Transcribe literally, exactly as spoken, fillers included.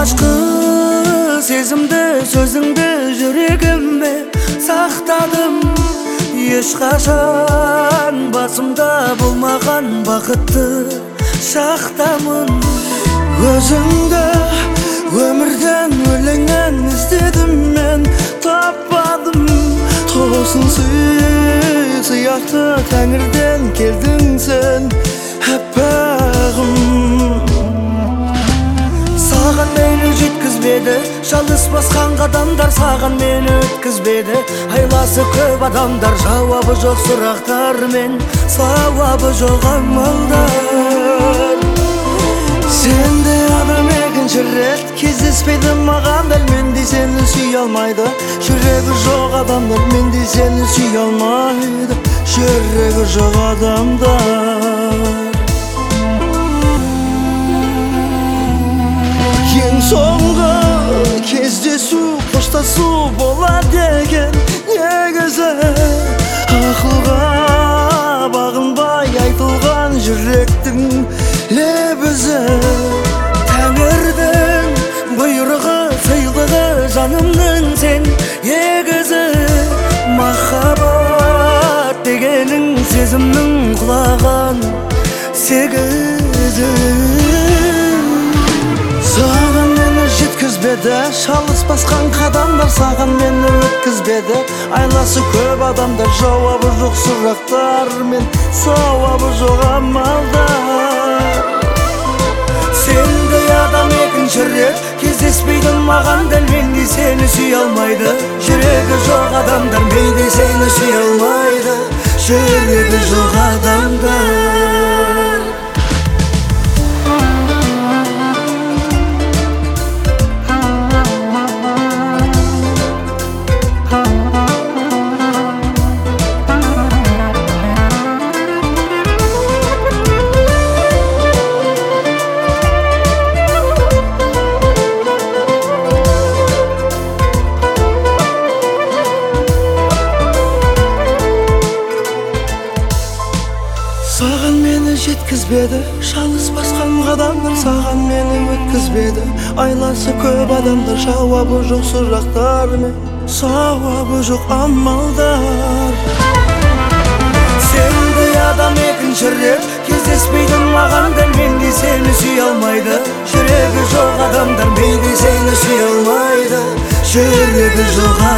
алғашқы сезімді сөзіңді жүрегіме сақтадым. Ешқашан басымда болмаған бақытты шақтамын. Өзіңді өмірден өлеңін іздедім мен, таппадым. Тосын сияқты тәңірден келдің сен, әппағым. Саған мені жеткізбеді, жалғыз басқан қадамдар саған мені өткізбеді. Айласы көп адамдар, жауабы жоқ сұрақтар мен, сауабы жоқ амалдар. Сенде адам екінші рет кездеспейді маған, дәл мендей сені сүйе алмайды. Жүрегі жоқ адамдар мендей сені сүйе алмайды. Жүрегі жоқ адамдар. Ең соңғы кездесу қоштасу болады деген негізі. Ақылға бағынбай айтылған жүректің лебізі. Тәңірдің бұйрығы сыйлығы жанымның сен егізі. Махаббат дегенің сезімнің құлаған сегізі. Саған мені жеткізбеді, шалыс басқан қадамдар саған мені өткізбеді. Айласы көп адамдар, жауабы жоқ сұрақтар мен, сауабы жоқ амалдар. Сендей адам екінші рет кездеспейді маған, дәл мендей сені сүйе алмайды. Жүрегі жоқ адамдар мендей сені сүйе алмайды. Жүрегі жоқ адамдар. Саған мені жеткізбеді, шалыс басқан қадамдар саған мені өткізбеді. Айласы көп адамдар, жауабы жоқ сұрақтар мен, сауабы жоқ амалдар. Сендей адам екінші рет кездеспейді маған, дәл мендей сені сүйе алмайды. Жүрегі жоқ адамдар мендей сені сүйе алмайды. Жүрегі жоқ